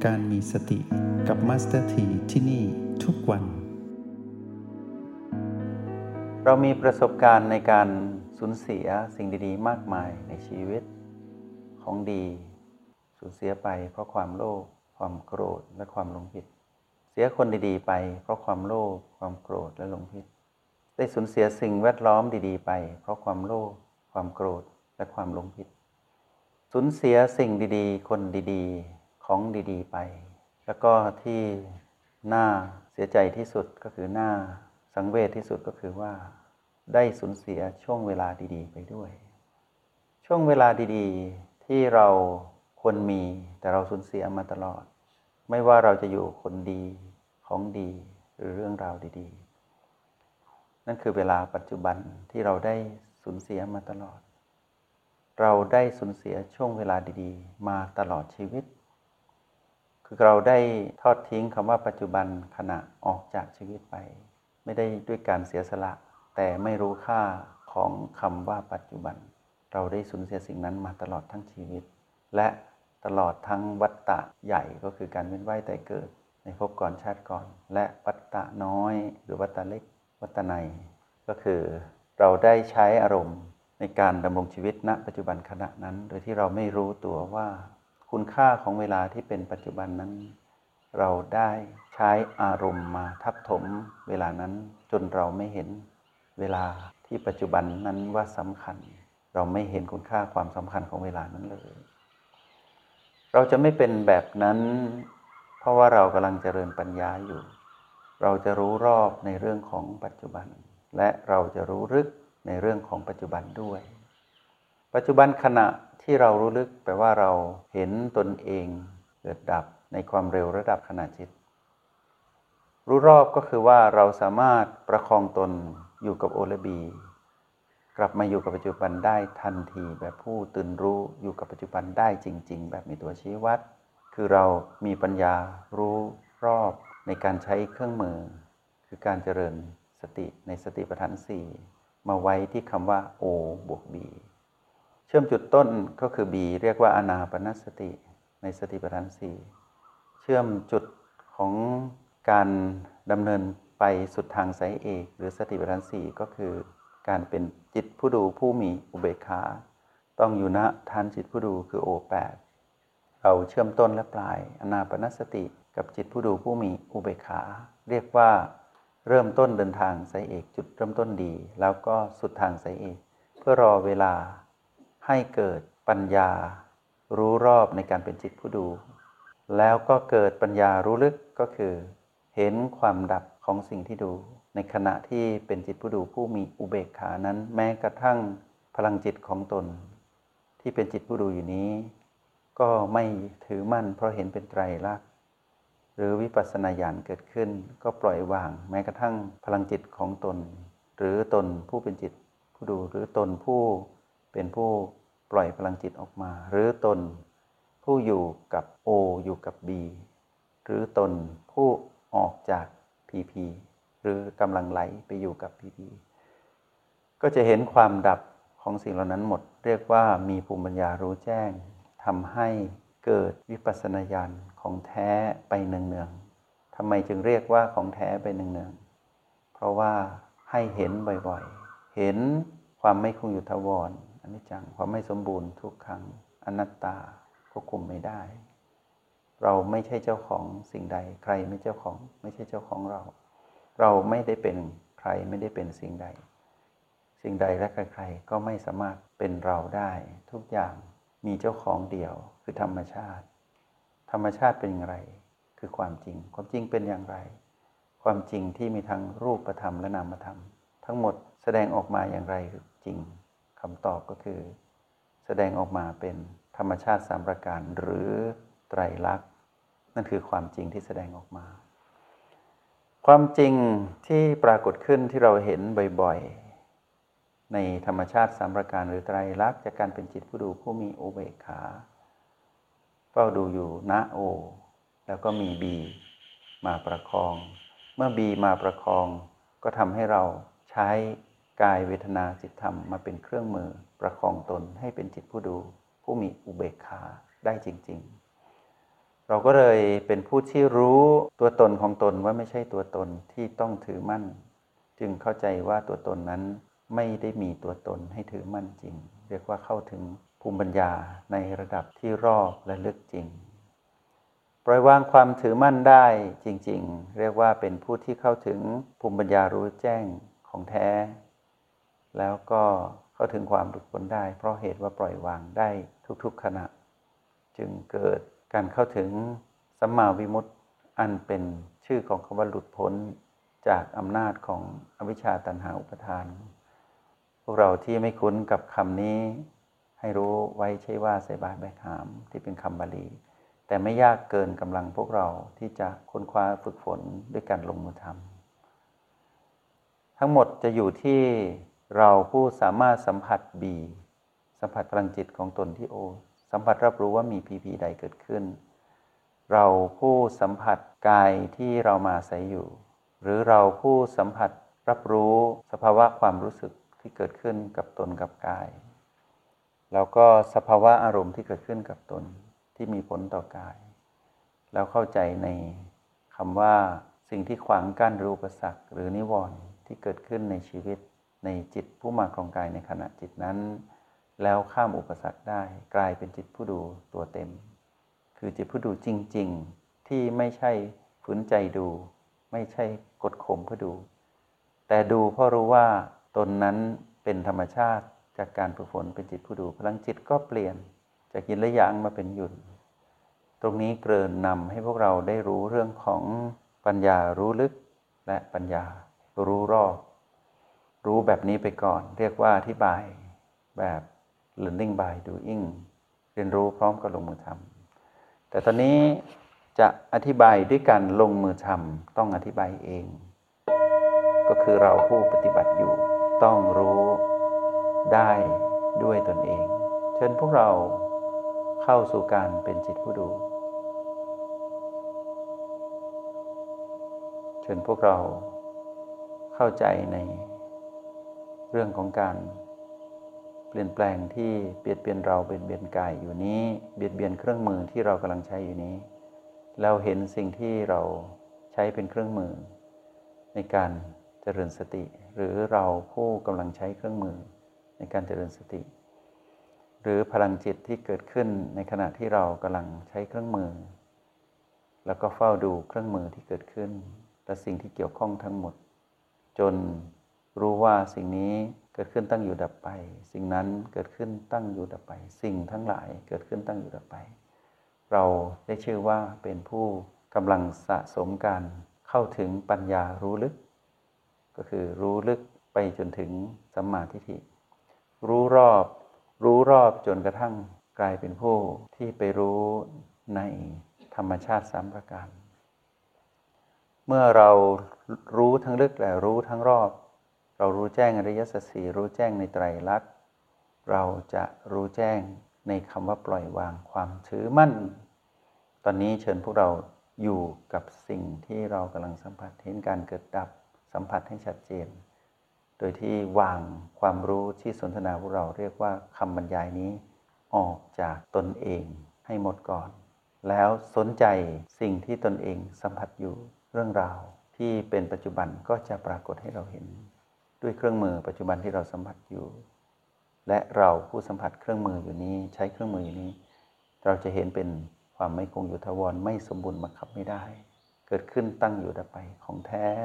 การมีสติกับมาสเตอร์ทีที่นี่ทุกวันเรามีประสบการณ์ในการสูญเสียสิ่งดีๆมากมายในชีวิตของดีสูญเสียไปเพราะความโลภความโกรธและความหลงผิดเสียคนดีๆไปเพราะความโลภความโกรธและหลงผิดได้สูญเสียสิ่งแวดล้อมดีๆไปเพราะความโลภความโกรธและความหลงผิดสูญเสียสิ่งดีๆคนดีๆของดีๆไปแล้วก็ที่น่าเสียใจที่สุดก็คือน่าสังเวชที่สุดก็คือว่าได้สูญเสียช่วงเวลาดีๆไปด้วยช่วงเวลาดีๆที่เราควรมีแต่เราสูญเสียมาตลอดไม่ว่าเราจะอยู่คนดีของดีหรือเรื่องราวดีๆนั่นคือเวลาปัจจุบันที่เราได้สูญเสียมาตลอดเราได้สูญเสียช่วงเวลาดีๆมาตลอดชีวิตคือเราได้ทอดทิ้งคำว่าปัจจุบันขณะออกจากชีวิตไปไม่ได้ด้วยการเสียสละแต่ไม่รู้ค่าของคำว่าปัจจุบันเราได้สูญเสียสิ่งนั้นมาตลอดทั้งชีวิตและตลอดทั้งวัฏฏะใหญ่ก็คือการเวียนว่ายตายเกิดในภพก่อนชาติก่อนและวัฏฏะน้อยหรือวัฏฏะเล็กวัฏฏะในก็คือเราได้ใช้อารมณ์ในการดำรงชีวิตณปัจจุบันขณะนั้นโดยที่เราไม่รู้ตัวว่าคุณค่าของเวลาที่เป็นปัจจุบันนั้นเราได้ใช้อารมณ์มาทับถมเวลานั้นจนเราไม่เห็นเวลาที่ปัจจุบันนั้นว่าสำคัญเราไม่เห็นคุณค่าความสำคัญของเวลานั้นเลยเราจะไม่เป็นแบบนั้นเพราะว่าเรากำลังเจริญปัญญาอยู่เราจะรู้รอบในเรื่องของปัจจุบันและเราจะรู้ลึกในเรื่องของปัจจุบันด้วยปัจจุบันขณะที่เรารู้ลึกแปลว่าเราเห็นตนเองเกิดดับในความเร็วระดับขณะจิตรู้รอบก็คือว่าเราสามารถประคองตนอยู่กับโอและบีกลับมาอยู่กับปัจจุบันได้ทันทีแบบผู้ตื่นรู้อยู่กับปัจจุบันได้จริงๆแบบมีตัวชี้วัดคือเรามีปัญญารู้รอบในการใช้เครื่องมือคือการเจริญสติในสติปัฏฐาน4มาไว้ที่คำว่า O บวก B เชื่อมจุดต้นก็คือ B เรียกว่าอานาปานสติในสติปัฏฐาน4เชื่อมจุดของการดำเนินไปสุดทางสายเอกหรือสติปัฏฐาน4ก็คือการเป็นจิตผู้ดูผู้มีอุเบกขาต้องอยู่ณฐานจิตผู้ดูคือ O8 เราเชื่อมต้นและปลายอานาปานสติกับจิตผู้ดูผู้มีอุเบกขาเรียกว่าเริ่มต้นเดินทางสายเอกจุดเริ่มต้นดีแล้วก็สุดทางสายเอกเพื่อรอเวลาให้เกิดปัญญารู้รอบในการเป็นจิตผู้ดูแล้วก็เกิดปัญญารู้ลึกก็คือเห็นความดับของสิ่งที่ดูในขณะที่เป็นจิตผู้ดูผู้มีอุเบกขานั้นแม้กระทั่งพลังจิตของตนที่เป็นจิตผู้ดูอยู่นี้ก็ไม่ถือมั่นเพราะเห็นเป็นไตรลักษณ์หรือวิปัสสนาญาณเกิดขึ้นก็ปล่อยวางแม้กระทั่งพลังจิตของตนหรือตนผู้เป็นจิตผู้ดูหรือตนผู้เป็นผู้ปล่อยพลังจิตออกมาหรือตนผู้อยู่กับ O อยู่กับ B หรือตนผู้ออกจาก PP หรือกำลังไหลไปอยู่กับ PP ก็จะเห็นความดับของสิ่งเหล่านั้นหมดเรียกว่ามีภูมิปัญญารู้แจ้งทำให้เกิดวิปัสสนาญาณของแท้ไปเนืองๆทำไมจึงเรียกว่าของแท้ไปเนืองๆเพราะว่าให้เห็นบ่อยๆเห็นความไม่คงอยู่ถาวรอนิจจังความไม่สมบูรณ์ทุกขังอนัตตาควบคุมไม่ได้เราไม่ใช่เจ้าของสิ่งใดใครไม่เจ้าของไม่ใช่เจ้าของเราเราไม่ได้เป็นใครไม่ได้เป็นสิ่งใดสิ่งใดและใครๆก็ไม่สามารถเป็นเราได้ทุกอย่างมีเจ้าของเดียวคือธรรมชาติธรรมชาติเป็นอย่างไรคือความจริงความจริงเป็นอย่างไรความจริงที่มีทั้งรูปธรรมและนามธรรมทั้งหมดแสดงออกมาอย่างไรจริงคำตอบก็คือแสดงออกมาเป็นธรรมชาติ3ประการหรือไตรลักษณ์นั่นคือความจริงที่แสดงออกมาความจริงที่ปรากฏขึ้นที่เราเห็นบ่อยๆในธรรมชาติ3ประการหรือไตรลักษณ์จากการเป็นจิตผู้ดูผู้มีอุเบกขาเฝ้าดูอยู่ณ O แล้วก็มี B มาประคองเมื่อ B มาประคองก็ทำให้เราใช้กายเวทนาจิตธรรมมาเป็นเครื่องมือประคองตนให้เป็นจิตผู้ดูผู้มีอุเบกขาได้จริงๆเราก็เลยเป็นผู้ที่รู้ตัวตนของตนว่าไม่ใช่ตัวตนที่ต้องถือมั่นจึงเข้าใจว่าตัวตนนั้นไม่ได้มีตัวตนให้ถือมั่นจริงเรียกว่าเข้าถึงภูมิปัญญาในระดับที่รอบและลึกจริงปล่อยวางความถือมั่นได้จริงๆเรียกว่าเป็นผู้ที่เข้าถึงภูมิปัญญารู้แจ้งของแท้แล้วก็เข้าถึงความหลุดพ้นได้เพราะเหตุว่าปล่อยวางได้ทุกๆขณะจึงเกิดการเข้าถึงสัมมาวิมุตติอันเป็นชื่อของคำว่าหลุดพ้นจากอำนาจของอวิชชาตัณหาอุปาทานพวกเราที่ไม่คุ้นกับคำนี้ให้รู้ไว้ใช่ว่าไสบาแบกหามที่เป็นคำบาลีแต่ไม่ยากเกินกำลังพวกเราที่จะค้นคว้าฝึกฝนด้วยการลงมือทำทั้งหมดจะอยู่ที่เราผู้สามารถสัมผัสสัมผัสพลังจิตของตนที่สัมผัสรับรู้ว่ามีพีใดเกิดขึ้นเราผู้สัมผัสกายที่เรามาอาศัยอยู่หรือเราผู้สัมผัสรับรู้สภาวะความรู้สึกที่เกิดขึ้นกับตนกับกายแล้วก็สภาวะอารมณ์ที่เกิดขึ้นกับตนที่มีผลต่อกายแล้วเข้าใจในคำว่าสิ่งที่ขวางกั้นหรืออุปสรรคหรือนิวรณ์ที่เกิดขึ้นในชีวิตในจิตผู้มาครองกายในขณะจิตนั้นแล้วข้ามอุปสรรคได้กลายเป็นจิตผู้ดูตัวเต็มคือจิตผู้ดูจริงๆที่ไม่ใช่ฝืนใจดูไม่ใช่กดข่มเพื่อดูแต่ดูเพราะรู้ว่าตนนั้นเป็นธรรมชาติจากการฝึกฝนเป็นจิตผู้ดูพลังจิตก็เปลี่ยนจากยินและหยางมาเป็นหยุดตรงนี้เกริ่นนำให้พวกเราได้รู้เรื่องของปัญญารู้ลึกและปัญญารู้รอบรู้แบบนี้ไปก่อนเรียกว่าอธิบายแบบ learning by doing เรียนรู้พร้อมกับลงมือทำแต่ตอนนี้จะอธิบายด้วยการลงมือทำต้องอธิบายเองก็คือเราผู้ปฏิบัติอยู่ต้องรู้ได้ด้วยตนเองเชิญพวกเราเข้าสู่การเป็นจิตผู้ดูเชิญพวกเราเข้าใจในเรื่องของการเปลี่ยนแปลงที่เบียดเบียนเราเบียดเบียนกายอยู่นี้เบียดเบียนเครื่องมือที่เรากำลังใช้อยู่นี้เราเห็นสิ่งที่เราใช้เป็นเครื่องมือในการเจริญสติหรือเราผู้กำลังใช้เครื่องมือในการเจริญสติหรือพลังจิตที่เกิดขึ้นในขณะที่เรากำลังใช้เครื่องมือแล้วก็เฝ้าดูเครื่องมือที่เกิดขึ้นและสิ่งที่เกี่ยวข้องทั้งหมดจนรู้ว่าสิ่งนี้เกิดขึ้นตั้งอยู่ดับไปสิ่งนั้นเกิดขึ้นตั้งอยู่ดับไปสิ่งทั้งหลายเกิดขึ้นตั้งอยู่ดับไปเราได้ชื่อว่าเป็นผู้กำลังสะสมการเข้าถึงปัญญารู้ลึกก็คือรู้ลึกไปจนถึงสัมมาทิฏฐิรู้รอบจนกระทั่งกลายเป็นผู้ที่ไปรู้ในธรรมชาติ3ประการเมื่อเรารู้ทั้งลึกและรู้ทั้งรอบเรารู้แจ้งอริยสัจสี่รู้แจ้งในไตรลักษณ์เราจะรู้แจ้งในคำว่าปล่อยวางความถือมั่นตอนนี้เชิญพวกเราอยู่กับสิ่งที่เรากำลังสัมผัสเห็นการเกิดดับสัมผัสให้ชัดเจนโดยที่วางความรู้ที่สนทนาพวกเราเรียกว่าคำบรรยายนี้ออกจากตนเองให้หมดก่อนแล้วสนใจสิ่งที่ตนเองสัมผัสอยู่เรื่องราวที่เป็นปัจจุบันก็จะปรากฏให้เราเห็นด้วยเครื่องมือปัจจุบันที่เราสัมผัสอยู่และเราผู้สัมผัสเครื่องมืออยู่นี้ใช้เครื่องมืออยู่นี้เราจะเห็นเป็นความไม่คงอยู่ถาวรไม่สมบูรณ์บังคับไม่ได้เกิดขึ้นตั้งอยู่ดับไปของแท้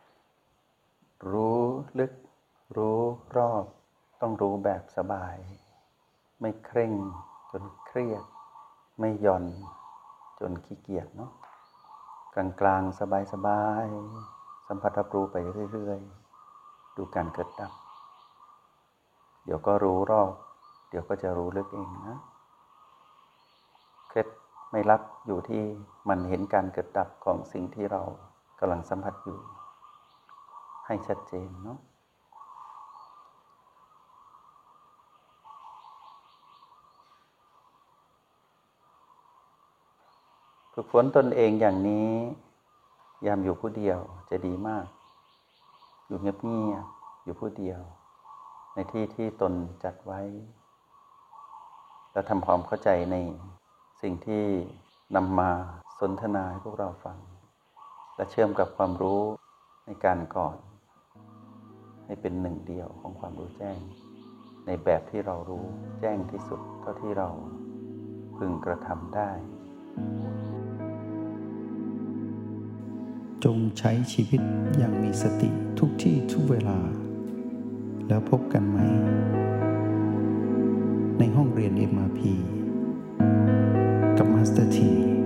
รู้ลึกรู้รอบต้องรู้แบบสบายไม่เคร่งจนเครียดไม่หย่อนจนขี้เกียจเนาะกลางๆสบายๆสัมผัสรับรู้ไปเรื่อยๆดูการเกิดดับเดี๋ยวก็รู้รอบเดี๋ยวก็จะรู้ลึกเองนะเคล็ดไม่ลับอยู่ที่มันเห็นการเกิดดับของสิ่งที่เรากำลังสัมผัสอยู่ให้ชัดเจนเนาะฝึกฝนตนเองอย่างนี้ยามอยู่ผู้เดียวจะดีมากอยู่เงียบๆอยู่ผู้เดียวในที่ที่ตนจัดไว้แล้วทำความเข้าใจในสิ่งที่นำมาสนทนาให้พวกเราฟังและเชื่อมกับความรู้ในการก่อนให้เป็นหนึ่งเดียวของความรู้แจ้งในแบบที่เรารู้แจ้งที่สุดเท่าที่เราพึงกระทำได้จงใช้ชีวิตอย่างมีสติทุกที่ทุกเวลาแล้วพบกันไหมในห้องเรียน MRP กับมาสเตอร์ที